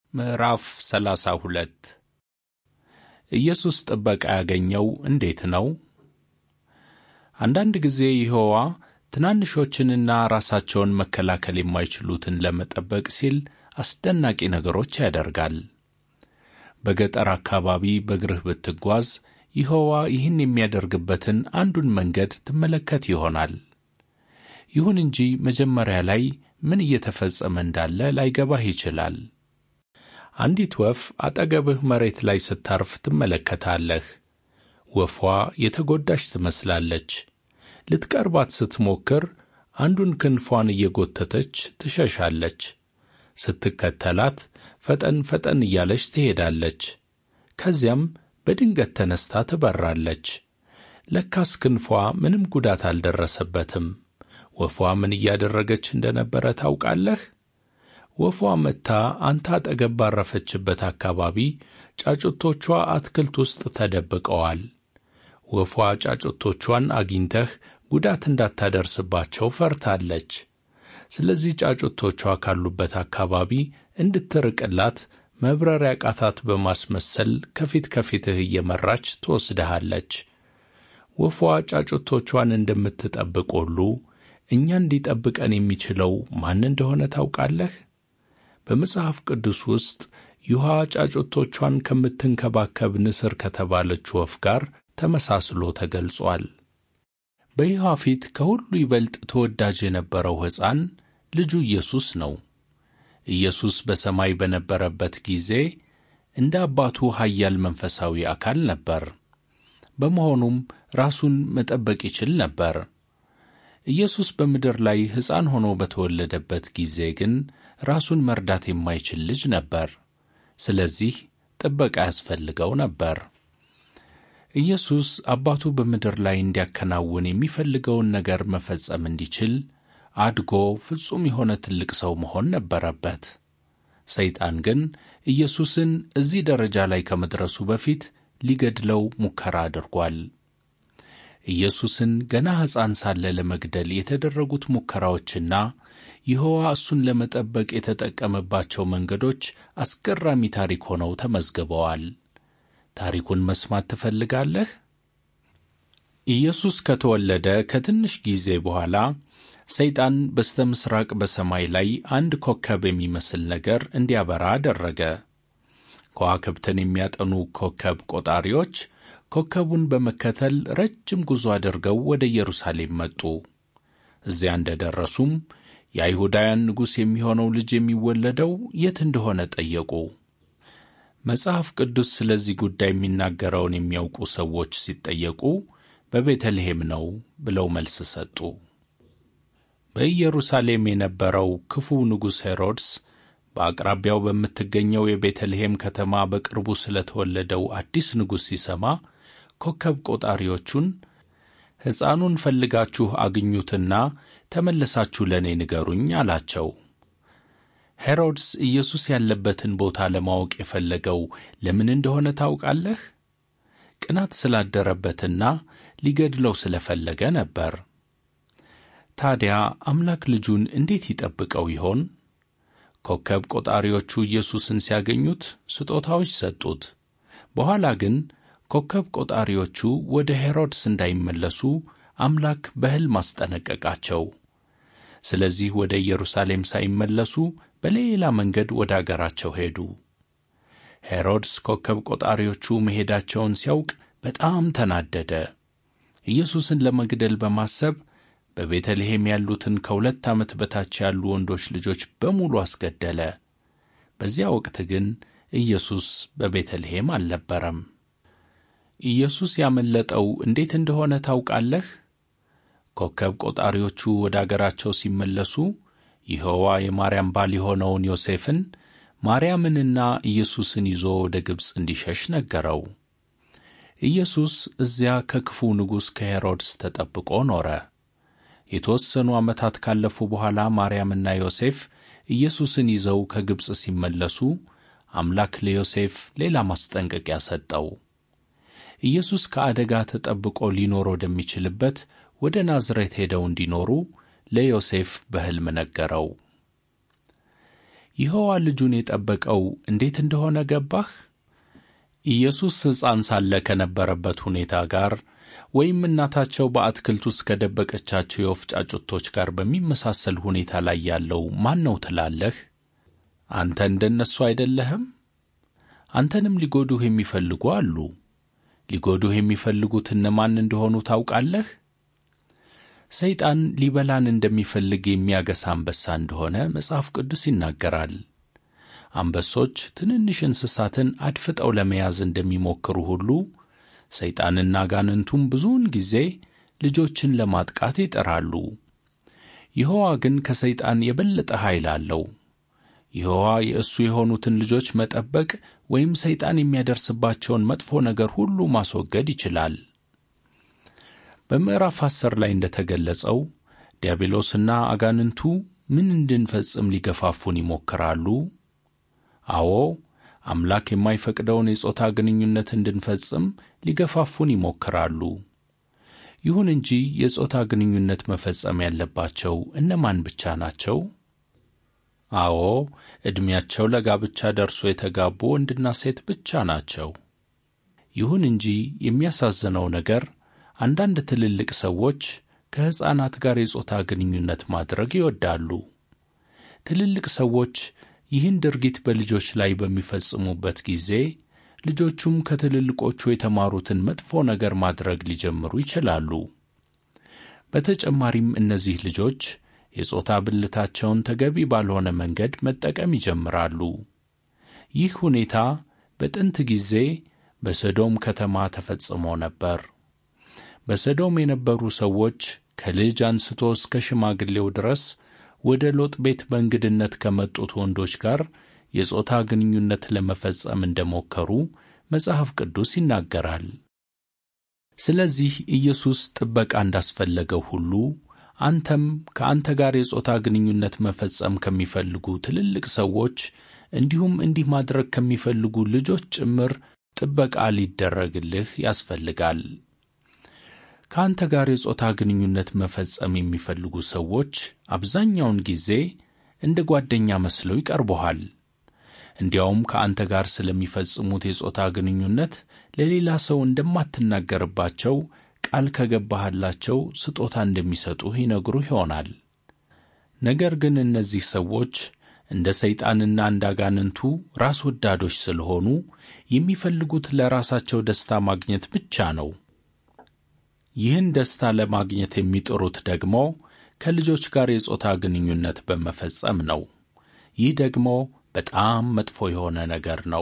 ምዕራፍ 32 ኢየሱስ ጥበቃ ያገኘው እንዴት ነው? አንዳንድ ጊዜ ይሖዋ ትናንሾችንና ራሳቸውን መከላከል የማይችሉትን ለመጠበቅ ሲል አስደናቂ ነገሮች ያደርጋል። በገጠር አካባቢ በእግርህ ብትጓዝ ይሖዋ ይህን የሚያደርግበትን አንዱን መንገድ ትመለከት ይሆናል። ይሁን እንጂ መጀመሪያ ላይ ምን እየተፈጸመ እንዳለ ላይገባህ ይችላል። አንዲት ወፍ አጠገብህ መሬት ላይ ስታርፍ ትመለከታለህ። ወፏ የተጎዳች ትመስላለች። ልትቀርባት ስትሞክር አንዱን ክንፏን እየጎተተች ትሸሻለች። ስትከተላት ፈጠን ፈጠን እያለች ትሄዳለች። ከዚያም በድንገት ተነስታ ትበራለች። ለካስ ክንፏ ምንም ጉዳት አልደረሰበትም። ወፏ ምን እያደረገች እንደነበረ ታውቃለህ? ወፏ መጥታ አንተ አጠገብ ባረፈችበት አካባቢ ጫጩቶቿ አትክልት ውስጥ ተደብቀዋል። ወፏ ጫጩቶቿን አግኝተህ ጉዳት እንዳታደርስባቸው ፈርታለች። ስለዚህ ጫጩቶቿ ካሉበት አካባቢ እንድትርቅላት መብረር ያቃታት በማስመሰል ከፊት ከፊትህ እየመራች ትወስድሃለች። ወፏ ጫጩቶቿን እንደምትጠብቅ ሁሉ እኛን እንዲጠብቀን የሚችለው ማን እንደሆነ ታውቃለህ? በመጽሐፍ ቅዱስ ውስጥ ይሖዋ ጫጩቶቿን ከምትንከባከብ ንስር ከተባለች ወፍ ጋር ተመሳስሎ ተገልጿል። በይሖዋ ፊት ከሁሉ ይበልጥ ተወዳጅ የነበረው ሕፃን ልጁ ኢየሱስ ነው። ኢየሱስ በሰማይ በነበረበት ጊዜ እንደ አባቱ ኃያል መንፈሳዊ አካል ነበር። በመሆኑም ራሱን መጠበቅ ይችል ነበር። ኢየሱስ በምድር ላይ ሕፃን ሆኖ በተወለደበት ጊዜ ግን ራሱን መርዳት የማይችል ልጅ ነበር። ስለዚህ ጥበቃ ያስፈልገው ነበር። ኢየሱስ አባቱ በምድር ላይ እንዲያከናውን የሚፈልገውን ነገር መፈጸም እንዲችል አድጎ ፍጹም የሆነ ትልቅ ሰው መሆን ነበረበት። ሰይጣን ግን ኢየሱስን እዚህ ደረጃ ላይ ከመድረሱ በፊት ሊገድለው ሙከራ አድርጓል። ኢየሱስን ገና ሕፃን ሳለ ለመግደል የተደረጉት ሙከራዎችና ይሖዋ እሱን ለመጠበቅ የተጠቀመባቸው መንገዶች አስገራሚ ታሪክ ሆነው ተመዝግበዋል። ታሪኩን መስማት ትፈልጋለህ? ኢየሱስ ከተወለደ ከትንሽ ጊዜ በኋላ ሰይጣን በስተ ምሥራቅ በሰማይ ላይ አንድ ኮከብ የሚመስል ነገር እንዲያበራ አደረገ። ከዋክብትን የሚያጠኑ ኮከብ ቆጣሪዎች ኮከቡን በመከተል ረጅም ጉዞ አድርገው ወደ ኢየሩሳሌም መጡ። እዚያ እንደ ደረሱም የአይሁዳውያን ንጉሥ የሚሆነው ልጅ የሚወለደው የት እንደሆነ ጠየቁ። መጽሐፍ ቅዱስ ስለዚህ ጉዳይ የሚናገረውን የሚያውቁ ሰዎች ሲጠየቁ በቤተልሔም ነው ብለው መልስ ሰጡ። በኢየሩሳሌም የነበረው ክፉ ንጉሥ ሄሮድስ በአቅራቢያው በምትገኘው የቤተልሔም ከተማ በቅርቡ ስለተወለደው አዲስ ንጉሥ ሲሰማ ኮከብ ቆጣሪዎቹን ሕፃኑን ፈልጋችሁ አግኙትና ተመለሳችሁ ለእኔ ንገሩኝ አላቸው። ሄሮድስ ኢየሱስ ያለበትን ቦታ ለማወቅ የፈለገው ለምን እንደሆነ ታውቃለህ? ቅናት ስላደረበትና ሊገድለው ስለፈለገ ነበር። ታዲያ አምላክ ልጁን እንዴት ይጠብቀው ይሆን? ኮከብ ቆጣሪዎቹ ኢየሱስን ሲያገኙት ስጦታዎች ሰጡት። በኋላ ግን ኮከብ ቆጣሪዎቹ ወደ ሄሮድስ እንዳይመለሱ አምላክ በሕልም አስጠነቀቃቸው። ስለዚህ ወደ ኢየሩሳሌም ሳይመለሱ በሌላ መንገድ ወደ አገራቸው ሄዱ። ሄሮድስ ኮከብ ቆጣሪዎቹ መሄዳቸውን ሲያውቅ በጣም ተናደደ። ኢየሱስን ለመግደል በማሰብ በቤተልሔም ያሉትን ከ2 ዓመት በታች ያሉ ወንዶች ልጆች በሙሉ አስገደለ። በዚያ ወቅት ግን ኢየሱስ በቤተልሔም አልነበረም። ኢየሱስ ያመለጠው እንዴት እንደሆነ ታውቃለህ? ኮከብ ቆጣሪዎቹ ወደ አገራቸው ሲመለሱ ይሖዋ የማርያም ባል የሆነውን ዮሴፍን ማርያምንና ኢየሱስን ይዞ ወደ ግብፅ እንዲሸሽ ነገረው። ኢየሱስ እዚያ ከክፉ ንጉሥ ከሄሮድስ ተጠብቆ ኖረ። የተወሰኑ ዓመታት ካለፉ በኋላ ማርያምና ዮሴፍ ኢየሱስን ይዘው ከግብፅ ሲመለሱ አምላክ ለዮሴፍ ሌላ ማስጠንቀቂያ ሰጠው። ኢየሱስ ከአደጋ ተጠብቆ ሊኖር ወደሚችልበት ወደ ናዝሬት ሄደው እንዲኖሩ ለዮሴፍ በሕልም ነገረው። ይሖዋ ልጁን የጠበቀው እንዴት እንደሆነ ገባህ? ኢየሱስ ሕፃን ሳለ ከነበረበት ሁኔታ ጋር ወይም እናታቸው በአትክልት ውስጥ ከደበቀቻቸው የወፍ ጫጩቶች ጋር በሚመሳሰል ሁኔታ ላይ ያለው ማን ነው ትላለህ? አንተ እንደነሱ አይደለህም? አንተንም ሊጎዱህ የሚፈልጉ አሉ። ሊጎዱህ የሚፈልጉት እነማን እንደሆኑ ታውቃለህ? ሰይጣን ሊበላን እንደሚፈልግ የሚያገሳ አንበሳ እንደሆነ መጽሐፍ ቅዱስ ይናገራል። አንበሶች ትንንሽ እንስሳትን አድፍጠው ለመያዝ እንደሚሞክሩ ሁሉ ሰይጣንና አጋንንቱም ብዙውን ጊዜ ልጆችን ለማጥቃት ይጥራሉ። ይሖዋ ግን ከሰይጣን የበለጠ ኃይል አለው። ይሖዋ የእሱ የሆኑትን ልጆች መጠበቅ ወይም ሰይጣን የሚያደርስባቸውን መጥፎ ነገር ሁሉ ማስወገድ ይችላል። በምዕራፍ 10 ላይ እንደተገለጸው ዲያብሎስና አጋንንቱ ምን እንድንፈጽም ሊገፋፉን ይሞክራሉ? አዎ፣ አምላክ የማይፈቅደውን የጾታ ግንኙነት እንድንፈጽም ሊገፋፉን ይሞክራሉ። ይሁን እንጂ የጾታ ግንኙነት መፈጸም ያለባቸው እነማን ብቻ ናቸው? አዎ፣ ዕድሜያቸው ለጋብቻ ደርሶ የተጋቡ ወንድና ሴት ብቻ ናቸው። ይሁን እንጂ የሚያሳዝነው ነገር አንዳንድ ትልልቅ ሰዎች ከሕፃናት ጋር የጾታ ግንኙነት ማድረግ ይወዳሉ። ትልልቅ ሰዎች ይህን ድርጊት በልጆች ላይ በሚፈጽሙበት ጊዜ ልጆቹም ከትልልቆቹ የተማሩትን መጥፎ ነገር ማድረግ ሊጀምሩ ይችላሉ። በተጨማሪም እነዚህ ልጆች የጾታ ብልታቸውን ተገቢ ባልሆነ መንገድ መጠቀም ይጀምራሉ። ይህ ሁኔታ በጥንት ጊዜ በሰዶም ከተማ ተፈጽሞ ነበር። በሰዶም የነበሩ ሰዎች ከልጅ አንስቶ እስከ ሽማግሌው ድረስ ወደ ሎጥ ቤት በእንግድነት ከመጡት ወንዶች ጋር የጾታ ግንኙነት ለመፈጸም እንደሞከሩ መጽሐፍ ቅዱስ ይናገራል። ስለዚህ ኢየሱስ ጥበቃ እንዳስፈለገው ሁሉ አንተም ከአንተ ጋር የጾታ ግንኙነት መፈጸም ከሚፈልጉ ትልልቅ ሰዎች እንዲሁም እንዲህ ማድረግ ከሚፈልጉ ልጆች ጭምር ጥበቃ ሊደረግልህ ያስፈልጋል። ከአንተ ጋር የጾታ ግንኙነት መፈጸም የሚፈልጉ ሰዎች አብዛኛውን ጊዜ እንደ ጓደኛ መስለው ይቀርቡሃል። እንዲያውም ከአንተ ጋር ስለሚፈጽሙት የጾታ ግንኙነት ለሌላ ሰው እንደማትናገርባቸው ቃል ከገባህላቸው ስጦታ እንደሚሰጡህ ይነግሩህ ይሆናል። ነገር ግን እነዚህ ሰዎች እንደ ሰይጣንና እንደ አጋንንቱ ራስ ወዳዶች ስለሆኑ የሚፈልጉት ለራሳቸው ደስታ ማግኘት ብቻ ነው። ይህን ደስታ ለማግኘት የሚጥሩት ደግሞ ከልጆች ጋር የጾታ ግንኙነት በመፈጸም ነው። ይህ ደግሞ በጣም መጥፎ የሆነ ነገር ነው።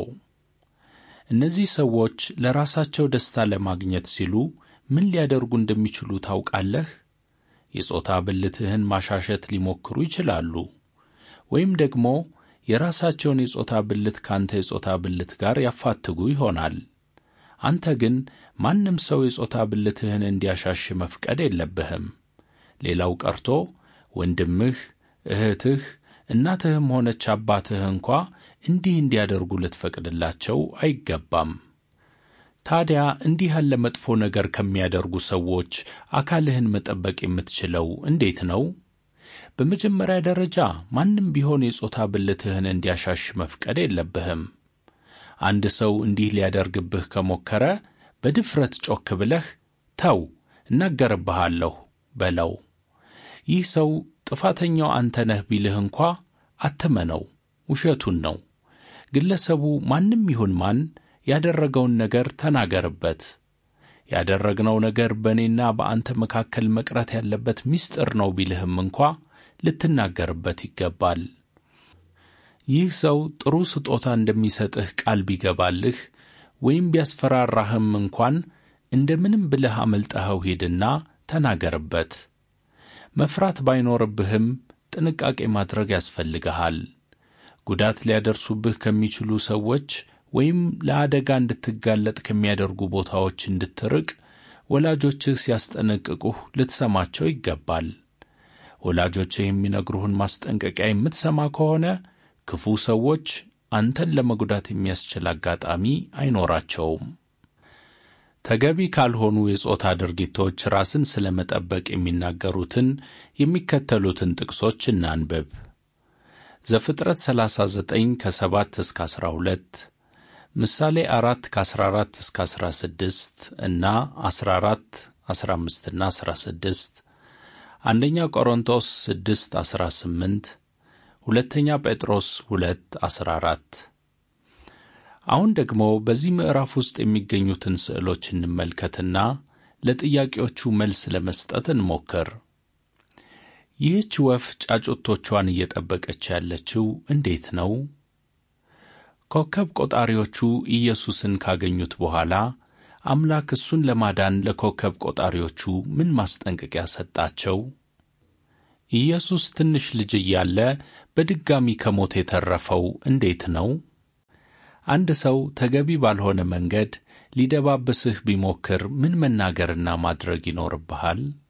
እነዚህ ሰዎች ለራሳቸው ደስታ ለማግኘት ሲሉ ምን ሊያደርጉ እንደሚችሉ ታውቃለህ? የጾታ ብልትህን ማሻሸት ሊሞክሩ ይችላሉ። ወይም ደግሞ የራሳቸውን የጾታ ብልት ካንተ የጾታ ብልት ጋር ያፋትጉ ይሆናል። አንተ ግን ማንም ሰው የጾታ ብልትህን እንዲያሻሽ መፍቀድ የለብህም። ሌላው ቀርቶ ወንድምህ፣ እህትህ፣ እናትህም ሆነች አባትህ እንኳ እንዲህ እንዲያደርጉ ልትፈቅድላቸው አይገባም። ታዲያ እንዲህ ያለ መጥፎ ነገር ከሚያደርጉ ሰዎች አካልህን መጠበቅ የምትችለው እንዴት ነው? በመጀመሪያ ደረጃ ማንም ቢሆን የጾታ ብልትህን እንዲያሻሽ መፍቀድ የለብህም። አንድ ሰው እንዲህ ሊያደርግብህ ከሞከረ በድፍረት ጮክ ብለህ ተው፣ እናገርብሃለሁ በለው። ይህ ሰው ጥፋተኛው አንተ ነህ ቢልህ እንኳ አትመነው፣ ውሸቱን ነው። ግለሰቡ ማንም ይሁን ማን ያደረገውን ነገር ተናገርበት። ያደረግነው ነገር በእኔና በአንተ መካከል መቅረት ያለበት ምስጢር ነው ቢልህም እንኳ ልትናገርበት ይገባል። ይህ ሰው ጥሩ ስጦታ እንደሚሰጥህ ቃል ቢገባልህ ወይም ቢያስፈራራህም እንኳን እንደምንም ብለህ አመልጠኸው ሂድና ተናገርበት። መፍራት ባይኖርብህም ጥንቃቄ ማድረግ ያስፈልግሃል። ጉዳት ሊያደርሱብህ ከሚችሉ ሰዎች ወይም ለአደጋ እንድትጋለጥ ከሚያደርጉ ቦታዎች እንድትርቅ ወላጆችህ ሲያስጠነቅቁህ ልትሰማቸው ይገባል። ወላጆችህ የሚነግሩህን ማስጠንቀቂያ የምትሰማ ከሆነ ክፉ ሰዎች አንተን ለመጉዳት የሚያስችል አጋጣሚ አይኖራቸውም። ተገቢ ካልሆኑ የጾታ ድርጊቶች ራስን ስለመጠበቅ የሚናገሩትን የሚከተሉትን ጥቅሶች እናንብብ። ዘፍጥረት 39 ከ7 እስከ 12፣ ምሳሌ 4 ከ14 እስከ 16 እና 14 15 እና 16፣ አንደኛ ቆሮንቶስ 6 18፣ ሁለተኛ ጴጥሮስ 2 14። አሁን ደግሞ በዚህ ምዕራፍ ውስጥ የሚገኙትን ስዕሎች እንመልከትና ለጥያቄዎቹ መልስ ለመስጠት እንሞክር። ይህች ወፍ ጫጩቶቿን እየጠበቀች ያለችው እንዴት ነው? ኮከብ ቆጣሪዎቹ ኢየሱስን ካገኙት በኋላ አምላክ እሱን ለማዳን ለኮከብ ቆጣሪዎቹ ምን ማስጠንቀቂያ ሰጣቸው? ኢየሱስ ትንሽ ልጅ እያለ በድጋሚ ከሞት የተረፈው እንዴት ነው? አንድ ሰው ተገቢ ባልሆነ መንገድ ሊደባብስህ ቢሞክር ምን መናገርና ማድረግ ይኖርብሃል?